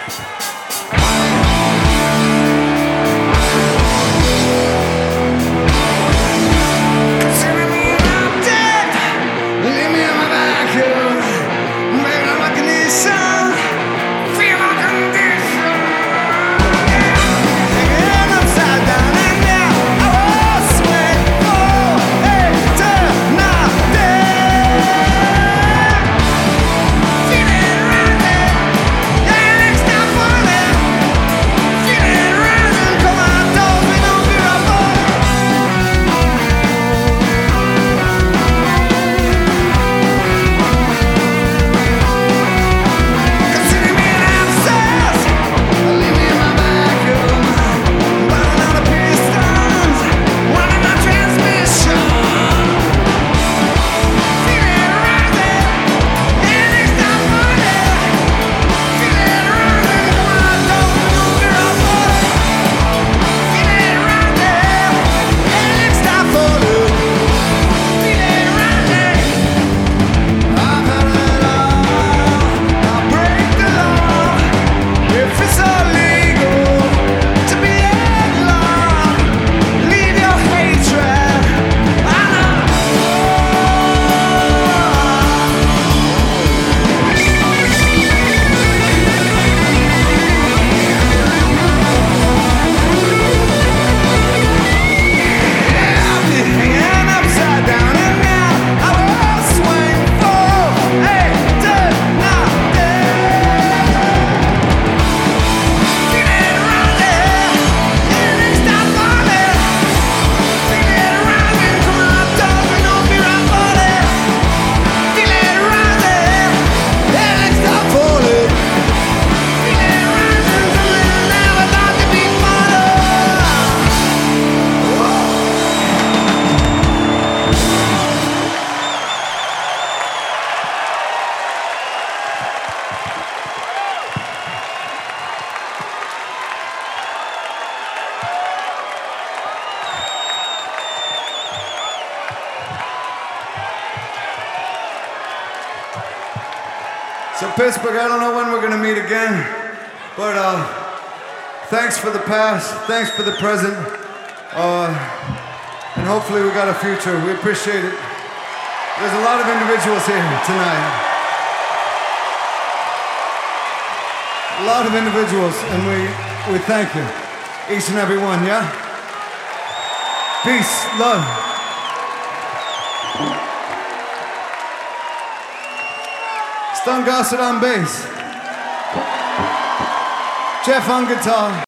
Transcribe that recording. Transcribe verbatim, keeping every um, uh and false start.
So Pittsburgh, I don't know when we're gonna meet again, but uh, thanks for the past, thanks for the present, uh, and hopefully we got a future. We appreciate it. There's a lot of individuals here tonight. A lot of individuals, and we, we thank you, each and every one, yeah? Peace, love. Stan Gossett on bass. Jeff on guitar.